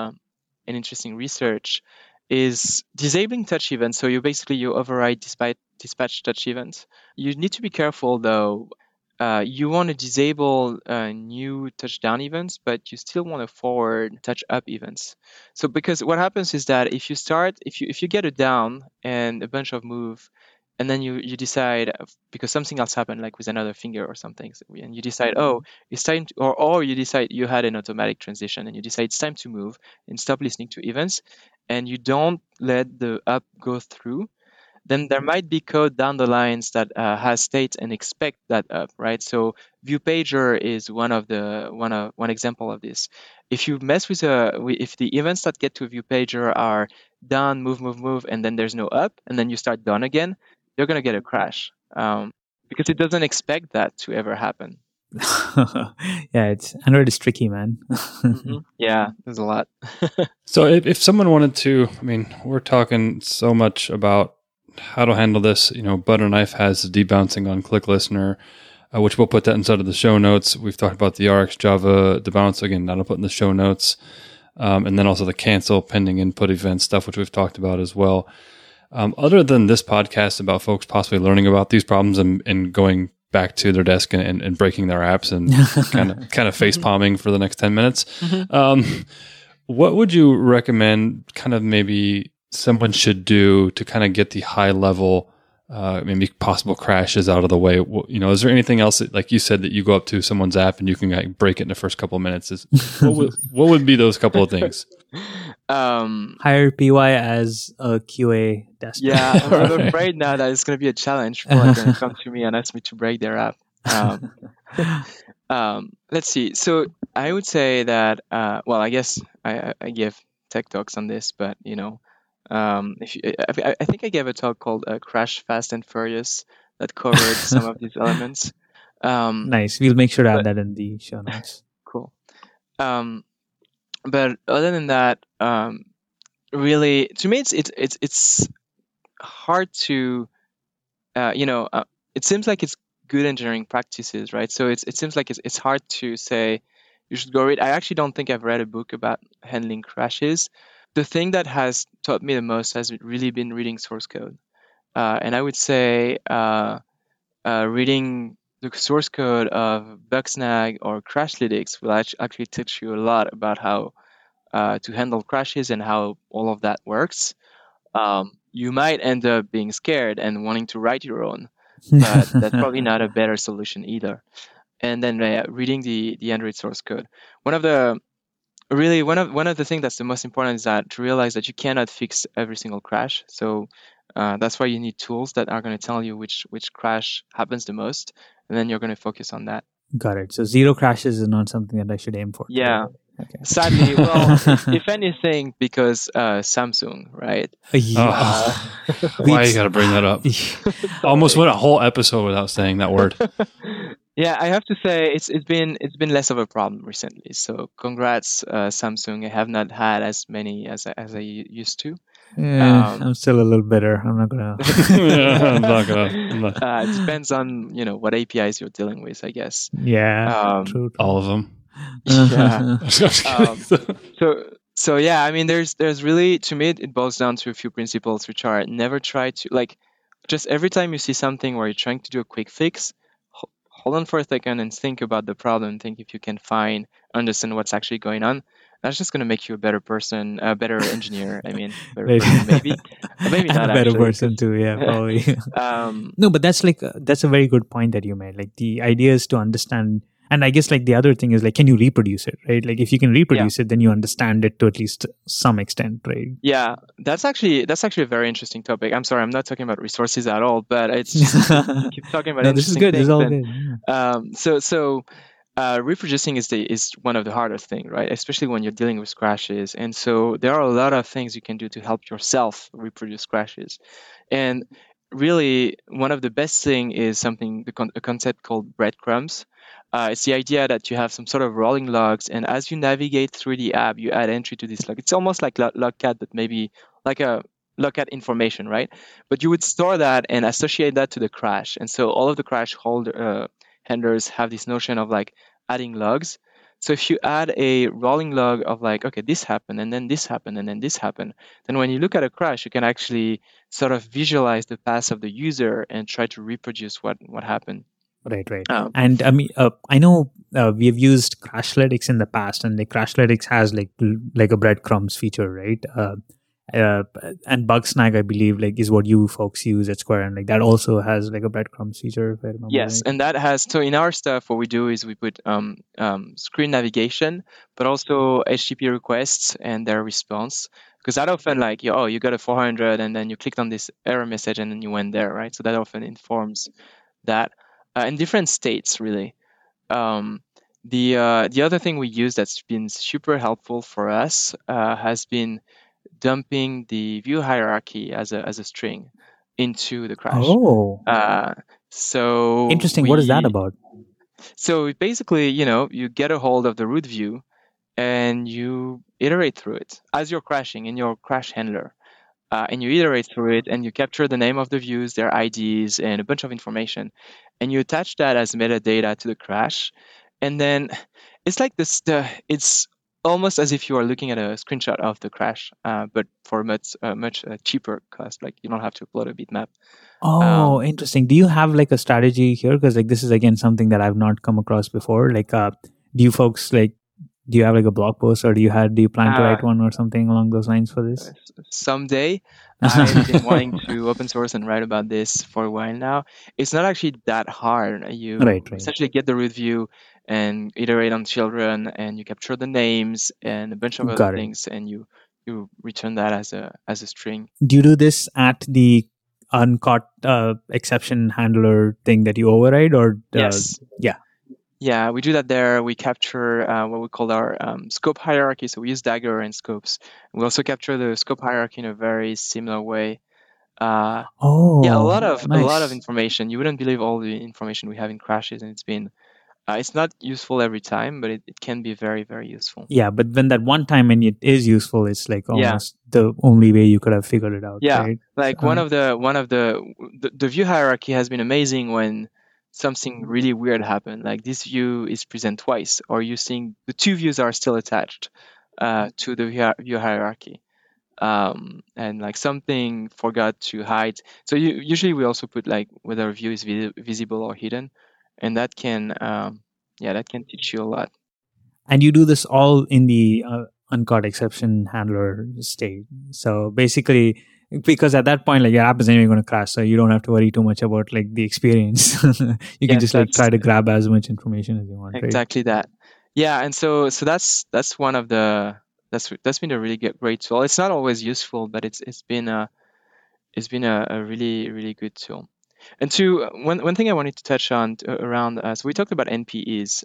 research is disabling touch events. So you override dispatch touch events. You need to be careful though. You want to disable new touchdown events, but you still want to forward touch up events. So because what happens is that if you get a down and a bunch of move, and then you decide because something else happened, like with another finger or something, and you decide, oh, it's time to, or you decide you had an automatic transition and you decide it's time to move and stop listening to events, and you don't let the up go through, then there might be code down the lines that has state and expect that up, right? So view pager is one example of this. If you mess with if the events that get to a view pager are down, move, and then there's no up, and then you start down again, you're gonna get a crash because it doesn't expect that to ever happen. Yeah, Android is tricky, man. Mm-hmm. Yeah, there's a lot. So if someone wanted to, I mean, we're talking so much about how to handle this. Butter Knife has the debouncing on Click Listener, which we'll put that inside of the show notes. We've talked about the RX Java debounce, again, that'll put in the show notes. And then also the cancel pending input event stuff, which we've talked about as well. Other than this podcast about folks possibly learning about these problems and going back to their desk and breaking their apps and kind of face palming for the next 10 minutes, what would you recommend kind of maybe someone should do to kind of get the high level, maybe possible crashes out of the way? Is there anything else that, like you said, that you go up to someone's app and you can like break it in the first couple of minutes? What would be those couple of things? Hire PY as a QA tester. Yeah, I'm afraid now that it's going to be a challenge. People are going to come to me and ask me to break their app. Let's see. So I would say that, I guess I give tech talks on this, but I think I gave a talk called Crash Fast and Furious that covered some of these elements. Nice. We'll make sure to add that in the show notes. Cool. But other than that, really, to me, it's hard to, it seems like it's good engineering practices, right? So it seems like it's hard to say you should go read. I actually don't think I've read a book about handling crashes. The thing that has taught me the most has really been reading source code, and I would say reading the source code of Bugsnag or Crashlytics will actually teach you a lot about how to handle crashes and how all of that works. You might end up being scared and wanting to write your own, but that's probably not a better solution either. And then reading the Android source code. One of the things that's the most important is that to realize that you cannot fix every single crash. So that's why you need tools that are going to tell you which crash happens the most, and then you're going to focus on that. Got it. So 0 crashes is not something that I should aim for. Yeah. Okay. Sadly, well, if anything, because Samsung, right? Why you got to bring that up? Almost went a whole episode without saying that word. Yeah, I have to say it's been less of a problem recently. So congrats, Samsung. I have not had as many as I used to. Yeah, I'm still a little bitter. I'm not gonna. It depends on what APIs you're dealing with, I guess. Yeah, true. All of them. Yeah. So yeah, I mean, there's really, to me, it boils down to a few principles, which are never try to just every time you see something where you're trying to do a quick fix, hold on for a second and think about the problem. Think if you can understand what's actually going on. That's just going to make you a better person, a better engineer. I mean, maybe not a better actually, person too. Yeah, probably. No, but that's a very good point that you made. Like the idea is to understand And I guess like the other thing is like, can you reproduce it, right? Like if you can Yeah. reproduce it, then you understand it to at least some extent, right? Yeah, that's actually a very interesting topic. I'm sorry, I'm not talking about resources at all, but it's just we keep talking about No, this is interesting good. This is things. all And good. so reproducing is one of the hardest things, right? Especially when you're dealing with crashes. And so there are a lot of things you can do to help yourself reproduce crashes. And really, one of the best thing is a concept called breadcrumbs. It's the idea that you have some sort of rolling logs, and as you navigate through the app, you add entry to this log. It's almost like Logcat, but maybe like a Logcat information, right? But you would store that and associate that to the crash. And so all of the handlers have this notion of like adding logs. So if you add a rolling log of like, okay, this happened, and then this happened, and then this happened, then when you look at a crash, you can actually sort of visualize the past of the user and try to reproduce what happened. Right. And I mean, I know we have used Crashlytics in the past, and the Crashlytics has like a breadcrumbs feature, right? And Bugsnag, I believe, like is what you folks use at Square, and like that also has like a breadcrumbs feature, if I remember. Yes, right. and that has, so in our stuff, what we do is we put screen navigation, but also HTTP requests and their response. Because that often like, you got a 400 and then you clicked on this error message and then you went there, right? So that often informs that in different states, really. The other thing we use that's been super helpful for us has been dumping the view hierarchy as a string into the crash. Oh, so interesting. What is that about? So basically, you get a hold of the root view and you iterate through it as you're crashing in your crash handler. And you iterate through it and you capture the name of the views, their IDs, and a bunch of information. And you attach that as metadata to the crash. And then it's like this, it's almost as if you are looking at a screenshot of the crash, but for much cheaper cost. Like you don't have to upload a bitmap. Oh, interesting. Do you have like a strategy here? Because like this is again something that I've not come across before. Like, do you folks like? Do you have like a blog post, or do you plan to write one or something along those lines for this? Someday, I've been wanting to open source and write about this for a while now. It's not actually that hard. You essentially get the root view and iterate on children, and you capture the names and a bunch of other things, and you return that as a string. Do you do this at the uncaught exception handler thing that you override, or yes, yeah, we do that there. We capture what we call our scope hierarchy. So we use Dagger and scopes. We also capture the scope hierarchy in a very similar way. Yeah, a lot of information. You wouldn't believe all the information we have in crashes, and it's not useful every time, but it can be very, very useful. Yeah, but when that one time and it is useful, it's like almost the only way you could have figured it out. Yeah, right? Like one of the view hierarchy has been amazing when something really weird happened. Like this view is present twice, or you seeing the two views are still attached to the view hierarchy. And like something forgot to hide. So usually we also put like whether a view is visible or hidden, and that can teach you a lot. And you do this all in the uncaught exception handler state. So basically, because at that point, like your app is anyway going to crash, so you don't have to worry too much about like the experience. You can just like try to grab as much information as you want. Exactly that. Yeah, and so that's one of the that's been a really great tool. It's not always useful, but it's been a really, really good tool. And one thing I wanted to touch on around so we talked about NPEs.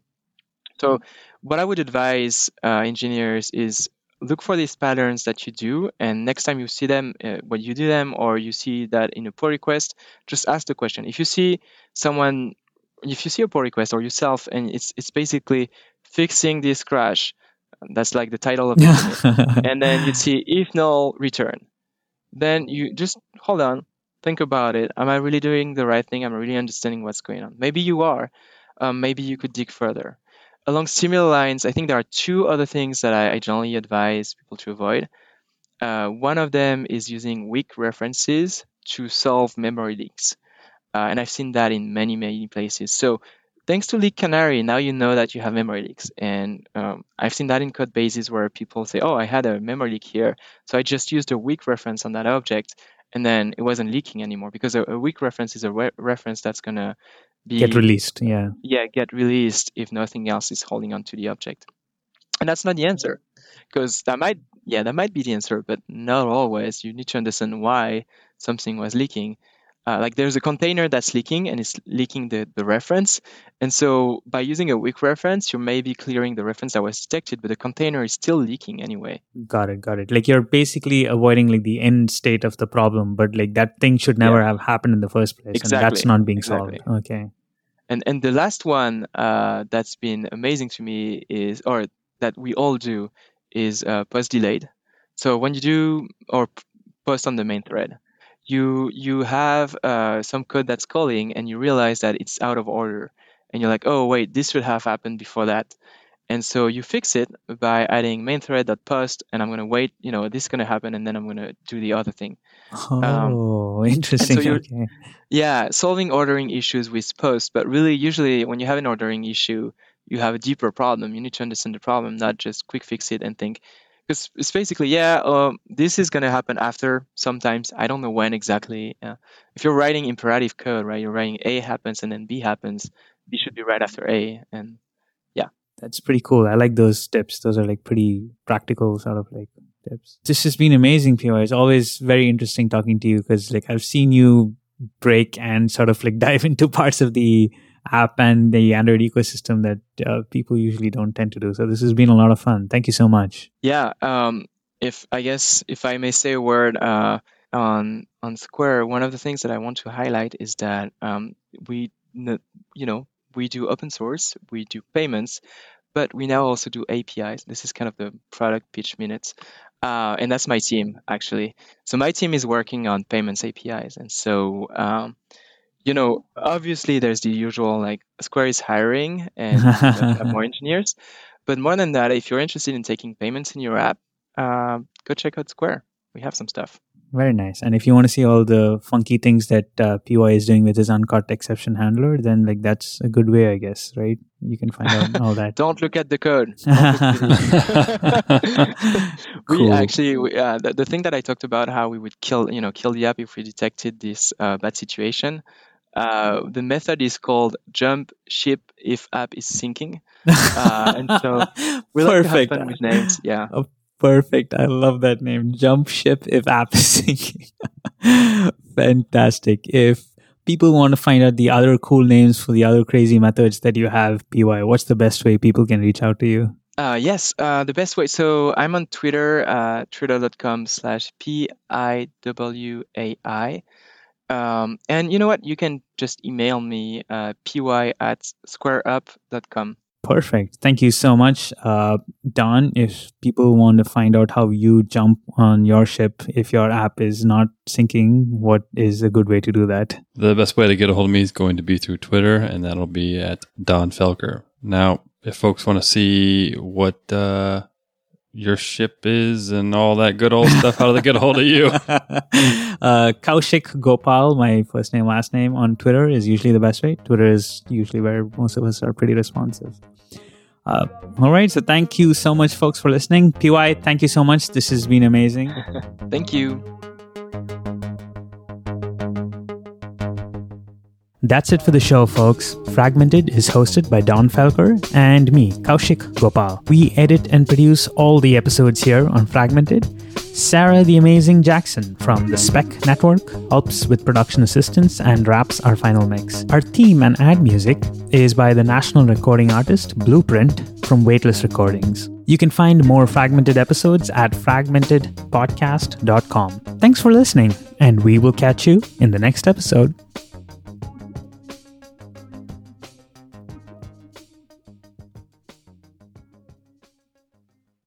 So what I would advise engineers is look for these patterns that you do, and next time you see them, when you do them, or you see that in a pull request, just ask the question. If you see a pull request or yourself, and it's basically fixing this crash, that's like the title of it, and then you'd see if null return, then you just hold on, think about it. Am I really doing the right thing? Am I really understanding what's going on? Maybe you are. Maybe you could dig further. Along similar lines, I think there are two other things that I generally advise people to avoid. One of them is using weak references to solve memory leaks. And I've seen that in many, many places. So thanks to Leak Canary, now you know that you have memory leaks. And I've seen that in code bases where people say, oh, I had a memory leak here, so I just used a weak reference on that object, and then it wasn't leaking anymore, because a weak reference is a reference that's going to get released. Yeah. Get released if nothing else is holding on to the object. And that's not the answer, because that might be the answer, but not always. You need to understand why something was leaking. Like there's a container that's leaking, and it's leaking the reference. And so by using a weak reference, you may be clearing the reference that was detected, but the container is still leaking anyway. Got it. Like you're basically avoiding like the end state of the problem, but like that thing should never have happened in the first place. Exactly. And that's not being solved. Okay. And the last one that's been amazing to me is, or that we all do, is post delayed. So when you do or post on the main thread, you have some code that's calling, and you realize that it's out of order, and you're like, oh wait, this should have happened before that. And so you fix it by adding main thread.post, and I'm going to wait, this is going to happen, and then I'm going to do the other thing. Oh, interesting. So okay. Yeah, solving ordering issues with post, but really usually when you have an ordering issue, you have a deeper problem. You need to understand the problem, not just quick fix it and think. Because it's basically, this is going to happen after sometimes. I don't know when exactly. If you're writing imperative code, right, you're writing A happens and then B happens. B should be right after A. And yeah. That's pretty cool. I like those tips. Those are like pretty practical sort of like tips. This has been amazing, PY. It's always very interesting talking to you, because like I've seen you break and sort of like dive into parts of the app and the Android ecosystem that people usually don't tend to do. So this has been a lot of fun. Thank you so much. Yeah. If I may say a word on Square, one of the things that I want to highlight is that we do open source, we do payments, but we now also do APIs. This is kind of the product pitch minutes. And that's my team, actually. So my team is working on payments APIs. And so, obviously there's the usual, like Square is hiring and have more engineers. But more than that, if you're interested in taking payments in your app, go check out Square. We have some stuff. Very nice. And if you want to see all the funky things that PY is doing with his uncaught exception handler, then like that's a good way, I guess, right? You can find out all that. Don't look at the code. Cool. We actually, the thing that I talked about, how we would kill the app if we detected this bad situation. The method is called jump ship if app is syncing. And so we like to have fun with names. Yeah. Perfect. I love that name. Jump ship if app is syncing. Fantastic. If people want to find out the other cool names for the other crazy methods that you have, PY, what's the best way people can reach out to you? Yes, the best way. So I'm on Twitter, twitter.com/PIWAI. And you know what? You can just email me, py@squareup.com. Perfect. Thank you so much. Don, if people want to find out how you jump on your ship if your app is not syncing, what is a good way to do that? The best way to get a hold of me is going to be through Twitter, and that'll be at Don Felker. Now, if folks want to see what your ship is and all that good old stuff, how do they get a hold of you? Kaushik Gopal, my first name, last name on Twitter is usually the best way. Twitter is usually where most of us are pretty responsive. All right. So thank you so much, folks, for listening. PY, thank you so much. This has been amazing. Thank you. That's it for the show, folks. Fragmented is hosted by Don Felker and me, Kaushik Gopal. We edit and produce all the episodes here on Fragmented. Sarah the Amazing Jackson from the Spec Network helps with production assistance and wraps our final mix. Our theme and ad music is by the national recording artist Blueprint from Weightless Recordings. You can find more Fragmented episodes at fragmentedpodcast.com. Thanks for listening, and we will catch you in the next episode.